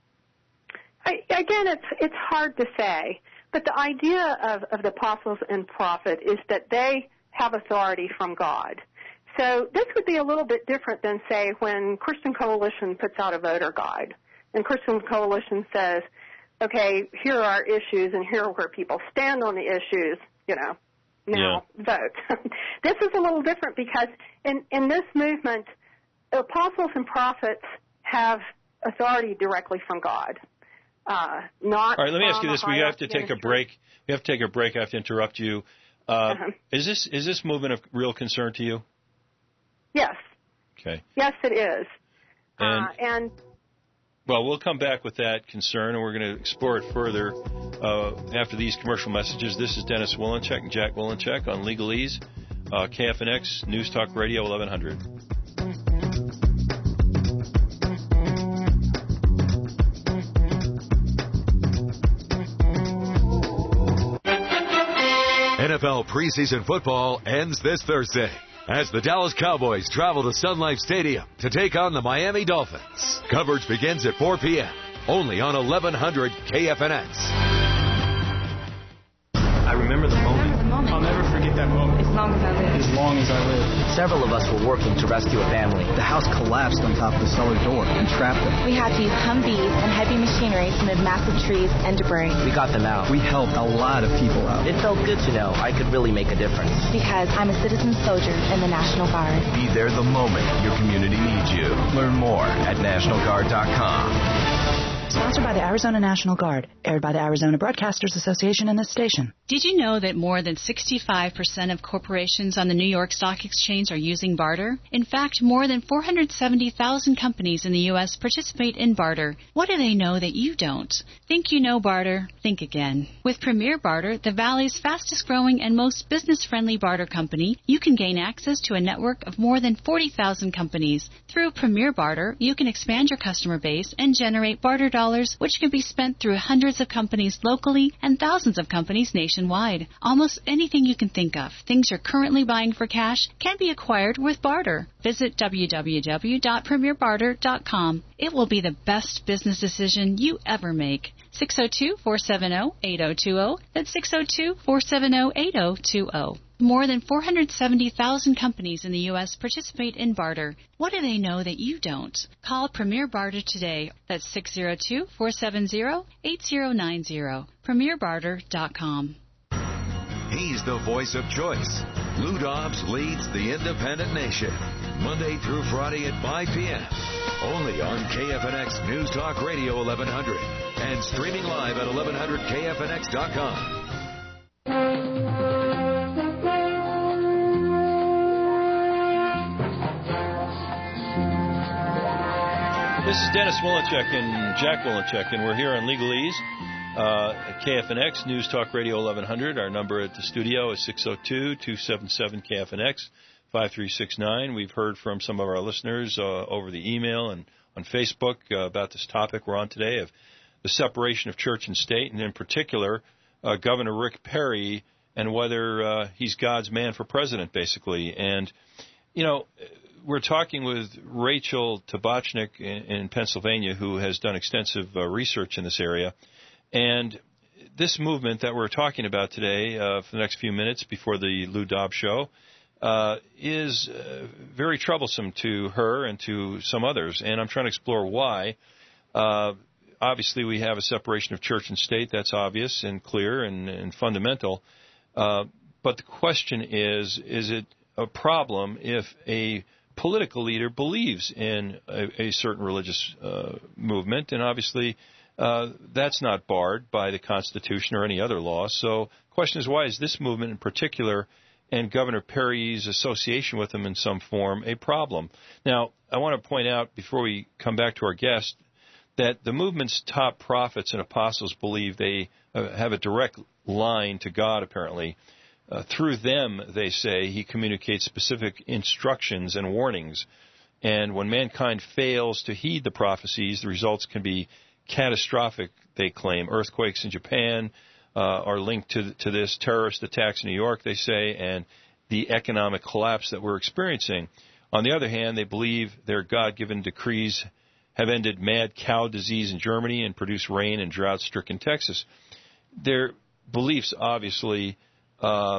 I, again, it's it's hard to say. But the idea of, of the apostles and prophet is that they have authority from God. So this would be a little bit different than, say, when Christian Coalition puts out a voter guide. And Christian Coalition says, okay, here are our issues, and here are where people stand on the issues, you know, now yeah. vote. This is a little different because in, in this movement, apostles and prophets have authority directly from God. Uh, not All right, let me ask you this. We have to ministry. take a break. We have to take a break. I have to interrupt you. Uh, uh-huh. Is this is this movement of real concern to you? Yes. Okay. Yes, it is. And, uh, and well, we'll come back with that concern, and we're going to explore it further uh, after these commercial messages. This is Dennis Wolinchek and Jack Wolinchek on Legalese, uh, K F N X News Talk Radio eleven hundred. N F L preseason football ends this Thursday as the Dallas Cowboys travel to Sun Life Stadium to take on the Miami Dolphins. Coverage begins at four p.m. only on eleven hundred K F N X. I remember the moment. Remember the moment. I'll never forget that moment. As long as I live. As long as I live. Several of us were working to rescue a family. The house collapsed on top of the cellar door and trapped them. We had to use Humvees and heavy machinery to move massive trees and debris. We got them out. We helped a lot of people out. It felt good to know I could really make a difference. Because I'm a citizen soldier in the National Guard. Be there the moment your community needs you. Learn more at National Guard dot com. Sponsored by the Arizona National Guard. Aired by the Arizona Broadcasters Association and this station. Did you know that more than sixty-five percent of corporations on the New York Stock Exchange are using barter? In fact, more than four hundred seventy thousand companies in the U S participate in barter. What do they know that you don't? Think you know barter? Think again. With Premier Barter, the Valley's fastest growing and most business-friendly barter company, you can gain access to a network of more than forty thousand companies. Through Premier Barter, you can expand your customer base and generate barter dollars, which can be spent through hundreds of companies locally and thousands of companies nationwide. Almost anything you can think of, things you're currently buying for cash, can be acquired with barter. Visit w w w dot premier barter dot com. It will be the best business decision you ever make. six oh two, four seven oh, eight oh two oh. That's six oh two, four seven oh, eight oh two oh. More than four hundred seventy thousand companies in the U S participate in barter. What do they know that you don't? Call Premier Barter today. That's six oh two, four seven oh, eight oh nine oh. premier barter dot com. He's the voice of choice. Lou Dobbs leads the independent nation. Monday through Friday at five p.m. Only on K F N X News Talk Radio eleven hundred. And streaming live at eleven hundred K F N X dot com. This is Dennis Wolinchek and Jack Wolinchek, and we're here on Legalese. Uh, K F N X, News Talk Radio eleven hundred. Our number at the studio is six oh two, two seven seven, K F N X, five three six nine. We've heard from some of our listeners uh, over the email and on Facebook uh, about this topic we're on today of the separation of church and state, and in particular, uh, Governor Rick Perry and whether uh, he's God's man for president, basically. And, you know, we're talking with Rachel Tabachnik in, in Pennsylvania, who has done extensive uh, research in this area. And this movement that we're talking about today uh, for the next few minutes before the Lou Dobbs show uh, is uh, very troublesome to her and to some others. And I'm trying to explore why. Uh, obviously, we have a separation of church and state. That's obvious and clear and, and fundamental. Uh, but the question is, is it a problem if a political leader believes in a, a certain religious uh, movement? And obviously, Uh, that's not barred by the Constitution or any other law. So the question is, why is this movement in particular and Governor Perry's association with them in some form a problem? Now, I want to point out before we come back to our guest that the movement's top prophets and apostles believe they uh, have a direct line to God, apparently. Uh, through them, they say, he communicates specific instructions and warnings. And when mankind fails to heed the prophecies, the results can be catastrophic, they claim. Earthquakes in Japan uh, are linked to to this, terrorist attacks in New York, they say, and the economic collapse that we're experiencing. On the other hand, they believe their God-given decrees have ended mad cow disease in Germany and produced rain in drought-stricken Texas. Their beliefs, obviously, uh,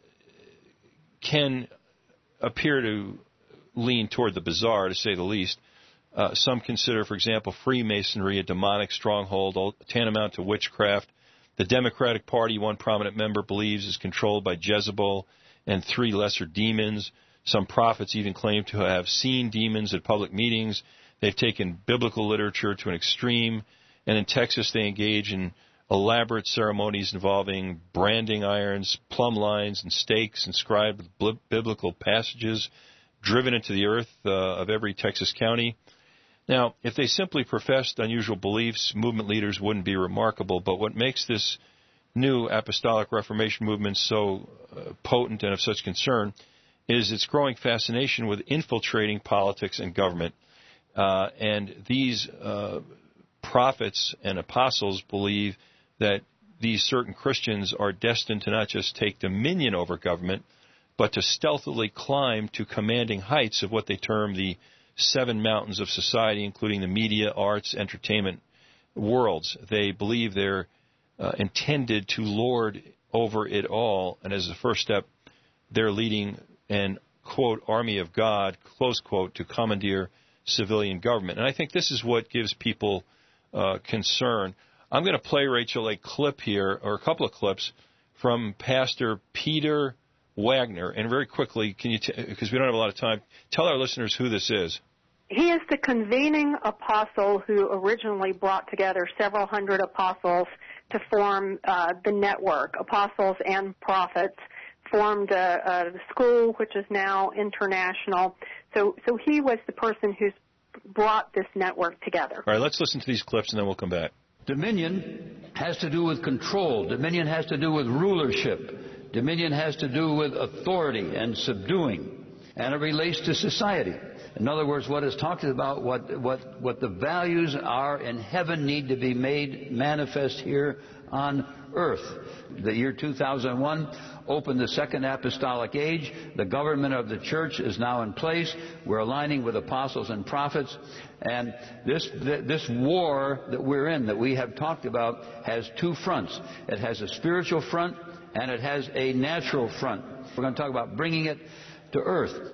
can appear to lean toward the bizarre, to say the least. Uh, some consider, for example, Freemasonry a demonic stronghold tantamount to witchcraft. The Democratic Party, one prominent member believes, is controlled by Jezebel and three lesser demons. Some prophets even claim to have seen demons at public meetings. They've taken biblical literature to an extreme. And in Texas, they engage in elaborate ceremonies involving branding irons, plumb lines, and stakes inscribed with biblical passages driven into the earth uh, of every Texas county. Now, if they simply professed unusual beliefs, movement leaders wouldn't be remarkable. But what makes this new apostolic Reformation movement so uh, potent and of such concern is its growing fascination with infiltrating politics and government. Uh, and these uh, prophets and apostles believe that these certain Christians are destined to not just take dominion over government, but to stealthily climb to commanding heights of what they term the seven mountains of society, including the media, arts, entertainment worlds. They believe they're uh, intended to lord over it all, and as a first step, they're leading an, quote, army of God, close quote, to commandeer civilian government. And I think this is what gives people uh, concern. I'm going to play, Rachel, a clip here, or a couple of clips, from Pastor Peter Wagner. And very quickly, can you, because t- we don't have a lot of time, tell our listeners who this is. He is the convening apostle who originally brought together several hundred apostles to form uh, the network. Apostles and prophets formed a, a school which is now international. So, so he was the person who's brought this network together. All right, let's listen to these clips and then we'll come back. Dominion has to do with control. Dominion has to do with rulership. Dominion has to do with authority and subduing. And it relates to society. In other words, what is talked about, what, what, what the values are in heaven need to be made manifest here on earth. The year two thousand one opened the second apostolic age. The government of the church is now in place. We're aligning with apostles and prophets. And this, this war that we're in, that we have talked about, has two fronts. It has a spiritual front and it has a natural front. We're going to talk about bringing it to earth.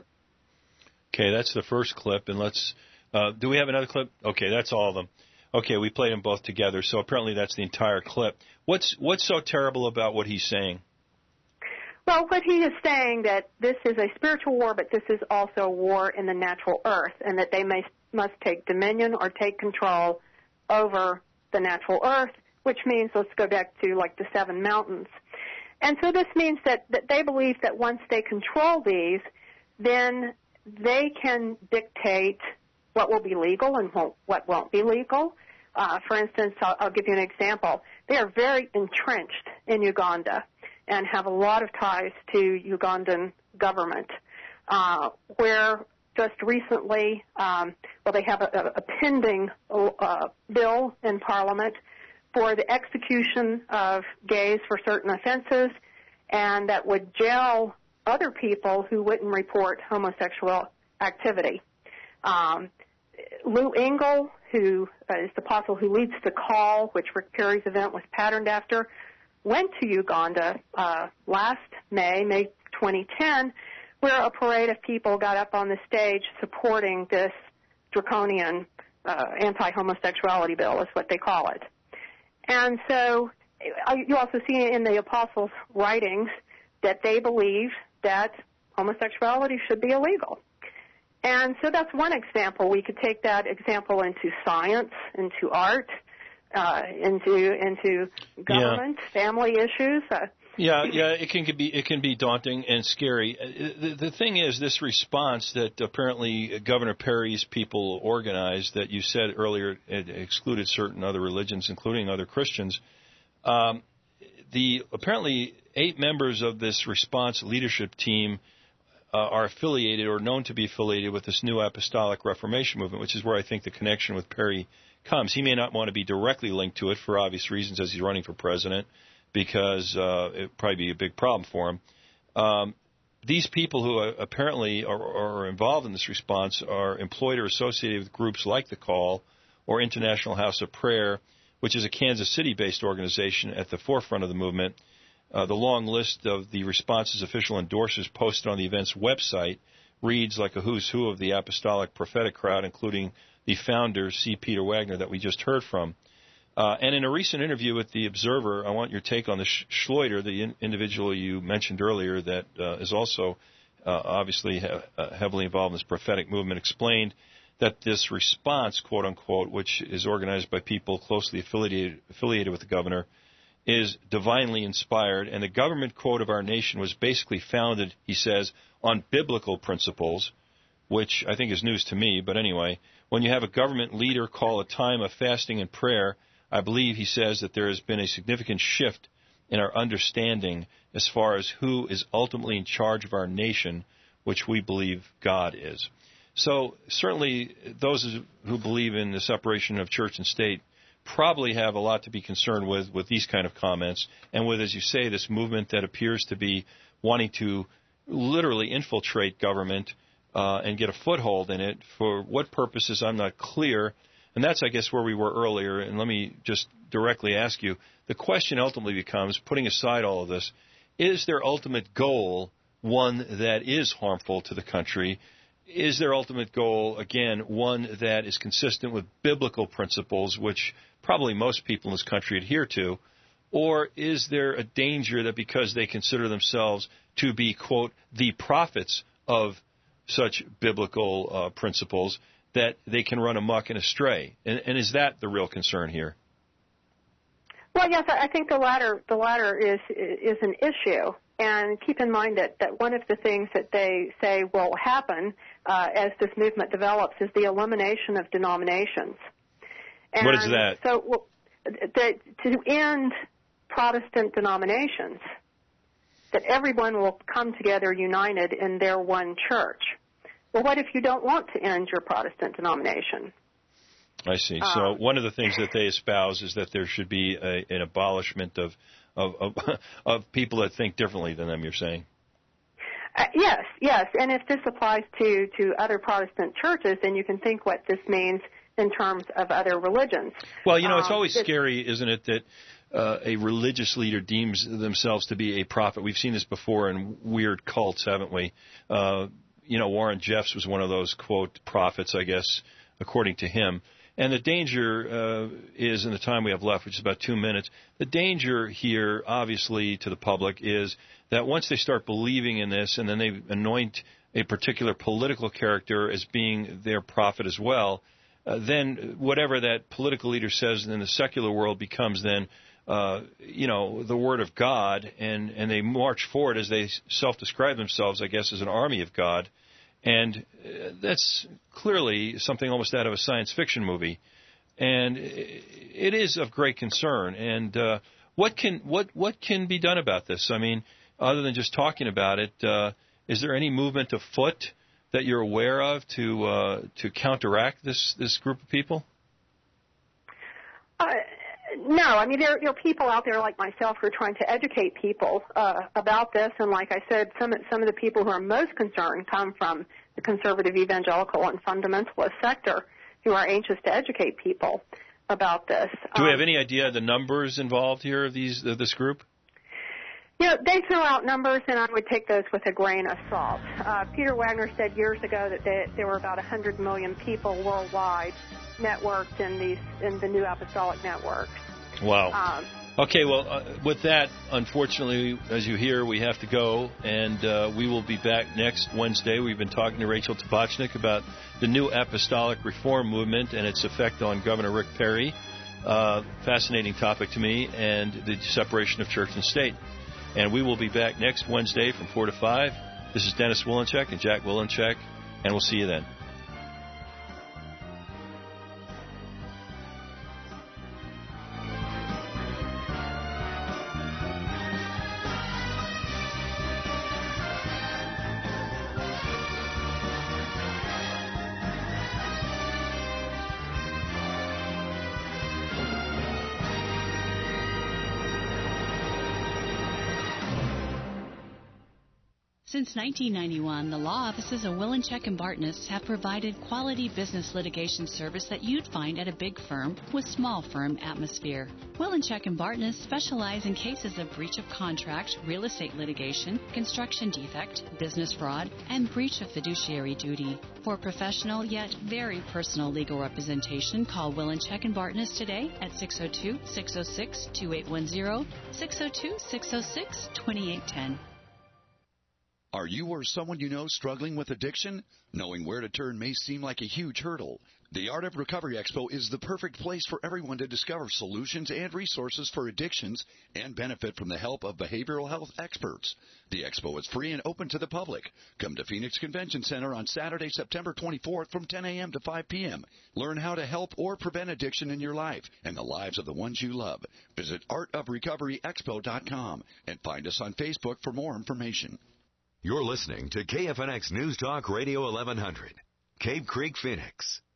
Okay, that's the first clip, and let's, uh, do we have another clip? Okay, that's all of them. Okay, we played them both together, so apparently that's the entire clip. What's what's so terrible about what he's saying? Well, what he is saying that this is a spiritual war, but this is also a war in the natural earth, and that they may, must take dominion or take control over the natural earth, which means, let's go back to like the seven mountains. And so this means that, that they believe that once they control these, then they can dictate what will be legal and what won't be legal, Uh, for instance, I'll, I'll give you an example. They are very entrenched in Uganda and have a lot of ties to Ugandan government, uh, where just recently, um, well, they have a, a pending uh, bill in Parliament for the execution of gays for certain offenses, and that would jail other people who wouldn't report homosexual activity. Um, Lou Engle, who uh, is the apostle who leads the call, which Rick Perry's event was patterned after, went to Uganda uh, last May, May twenty ten, where a parade of people got up on the stage supporting this draconian uh, anti-homosexuality bill, is what they call it. And so uh, you also see in the apostles' writings that they believe that homosexuality should be illegal. And so that's one example. We could take that example into science, into art, uh, into into government, yeah. family issues. Uh, yeah, yeah, it can be it can be daunting and scary. The, the thing is, this response that apparently Governor Perry's people organized, that you said earlier, it excluded certain other religions, including other Christians. Um, the apparently eight members of this response leadership team Uh, are affiliated or known to be affiliated with this new apostolic Reformation movement, which is where I think the connection with Perry comes. He may not want to be directly linked to it for obvious reasons as he's running for president, because uh, it would probably be a big problem for him. Um, these people who uh, apparently are, are involved in this response are employed or associated with groups like The Call or International House of Prayer, which is a Kansas City-based organization at the forefront of the movement. Uh, the long list of the response's official endorsers posted on the event's website reads like a who's who of the apostolic prophetic crowd, including the founder, C. Peter Wagner, that we just heard from. Uh, and in a recent interview with The Observer, I want your take on the Sch- Schloiter, the in- individual you mentioned earlier that uh, is also uh, obviously he- uh, heavily involved in this prophetic movement, explained that this response, quote-unquote, which is organized by people closely affiliated, affiliated with the governor, is divinely inspired, and the government quote of our nation was basically founded, he says, on biblical principles, which I think is news to me, but anyway, when you have a government leader call a time of fasting and prayer, I believe he says that there has been a significant shift in our understanding as far as who is ultimately in charge of our nation, which we believe God is. So certainly those who believe in the separation of church and state probably have a lot to be concerned with with these kind of comments, and with, as you say, this movement that appears to be wanting to literally infiltrate government uh, and get a foothold in it. For what purposes, I'm not clear. And that's, I guess, where we were earlier. And let me just directly ask you, the question ultimately becomes, putting aside all of this, is their ultimate goal one that is harmful to the country? Is their ultimate goal, again, one that is consistent with biblical principles, which probably most people in this country adhere to? Or is there a danger that because they consider themselves to be, quote, the prophets of such biblical uh, principles, that they can run amok and astray? And, and is that the real concern here? Well, yes, I think the latter, the latter is is an issue. And keep in mind that, that one of the things that they say will happen uh, as this movement develops is the elimination of denominations. And what is that? So well, that, to end Protestant denominations, that everyone will come together united in their one church. Well, what if you don't want to end your Protestant denomination? I see. So Uh, one of the things that they espouse is that there should be a, an abolishment of Of, of of people that think differently than them, you're saying? Uh, yes, yes. And if this applies to, to other Protestant churches, then you can think what this means in terms of other religions. Well, you know, it's um, always this, scary, isn't it, that uh, a religious leader deems themselves to be a prophet. We've seen this before in weird cults, haven't we? Uh, you know, Warren Jeffs was one of those, quote, prophets, I guess, according to him. And the danger uh, is, in the time we have left, which is about two minutes, the danger here, obviously, to the public is that once they start believing in this and then they anoint a particular political character as being their prophet as well, uh, then whatever that political leader says in the secular world becomes then, uh, you know, the word of God, and, and they march forward as they self-describe themselves, I guess, as an army of God. And that's clearly something almost out of a science fiction movie. and it is of great concern. And uh, what can what what can be done about this? I mean, other than just talking about it, uh, is there any movement afoot that you're aware of to uh, to counteract this this group of people? Uh, no, I mean there, there are people out there like myself who are trying to educate people uh, about this, and like I said, some some of the people who are most concerned come from the conservative, evangelical, and fundamentalist sector, who are anxious to educate people about this. Do we have um, any idea of the numbers involved here of these of this group? You know, they throw out numbers, and I would take those with a grain of salt. Uh, Peter Wagner said years ago that they, there were about one hundred million people worldwide networked in these in the New Apostolic networks. Wow. Um, okay, well, uh, with that, unfortunately, as you hear, we have to go, and uh, we will be back next Wednesday. We've been talking to Rachel Tabachnik about the New Apostolic Reform Movement and its effect on Governor Rick Perry. Uh, fascinating topic to me, and the separation of church and state. And we will be back next Wednesday from four to five. This is Dennis Wilenchek and Jack Wilenchek, and we'll see you then. Since nineteen ninety-one, the law offices of Wilenchek and Bartness have provided quality business litigation service that you'd find at a big firm with small firm atmosphere. Wilenchek and Bartness specialize in cases of breach of contract, real estate litigation, construction defect, business fraud, and breach of fiduciary duty. For professional yet very personal legal representation, call Wilenchek and Bartness today at six oh two, six oh six, two eight one zero, six oh two, six oh six, two eight one zero. Are you or someone you know struggling with addiction? Knowing where to turn may seem like a huge hurdle. The Art of Recovery Expo is the perfect place for everyone to discover solutions and resources for addictions and benefit from the help of behavioral health experts. The expo is free and open to the public. Come to Phoenix Convention Center on Saturday, September twenty-fourth from ten a.m. to five p.m. Learn how to help or prevent addiction in your life and the lives of the ones you love. Visit art of recovery expo dot com and find us on Facebook for more information. You're listening to K F N X News Talk Radio eleven hundred, Cave Creek, Phoenix.